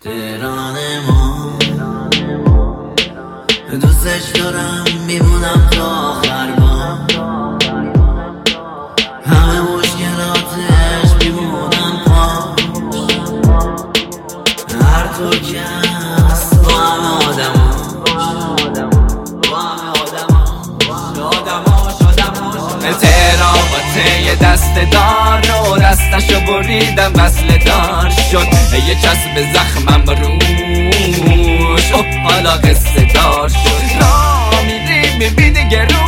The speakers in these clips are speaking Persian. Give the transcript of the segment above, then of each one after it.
تهران ما دوستش دارم، میمونم تا آخر با همه مشکلاتش میمونم پا هر طور که هست با همه تهران با ته دست دار رو دستشو بریدم وصله دار شد یه چسب زخمم روش حالا قصه دار شد را میری میبینی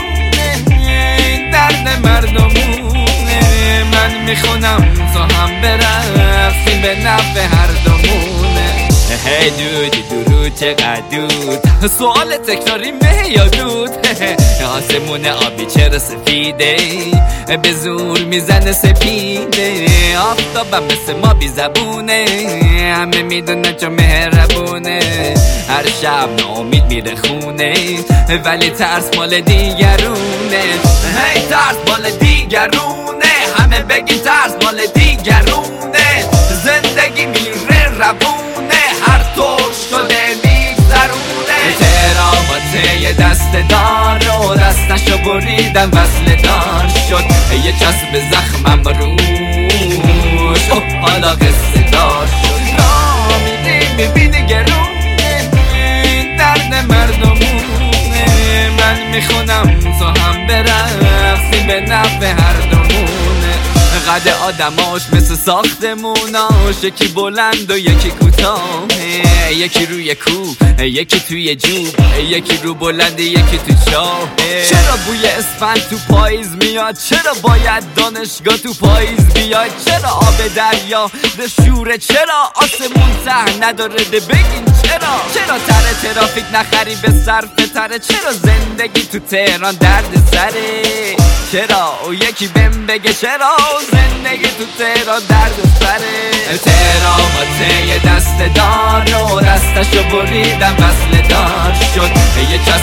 گرونه درد مردمونه من میخونم تو هم برقصیم به نفع هر دومونه هی دودی درود چقدر دود سوال تکراری مه یا دود آسمون آبی چرا سفیده به زور میزنه سپیده آفتابم مثل ما بی زبونه همه میدونه چون مهربونه هر شب ناامید میره خونه ولی ترس مال دیگرونه هی ترس مال دیگرونه همه بگی ترس مال دیگرونه زندگی میره روونه هر طور شده میگذرونه تهران با ته دست دار رو دستشو بریدم وصله دار شد یه چسب زخمم روش حالا قصه دار شد را میری میبینی گرونه درد مردمونه من میخونم تو هم برقصیم به نفع هر دومونه قد آدماش مثل ساختموناش یکی بلند و یکی کوتاه یکی روی کوه یکی توی جوب یکی رو بلند یکی تو چاه چرا بوی اسفند تو پاییز میاد چرا باید دانشگاه تو پاییز بیاد چرا آب دریا ده شوره چرا آسمون ته نداره ده بگین چرا تره ترافیک نخری به صرف تره چرا زندگی تو تهران درد سره چرا او یکی بهم بگه چرا زندگی تو تهران درد سره تهران با ته دست دار رو دستشو بریدم وصله دار شد یه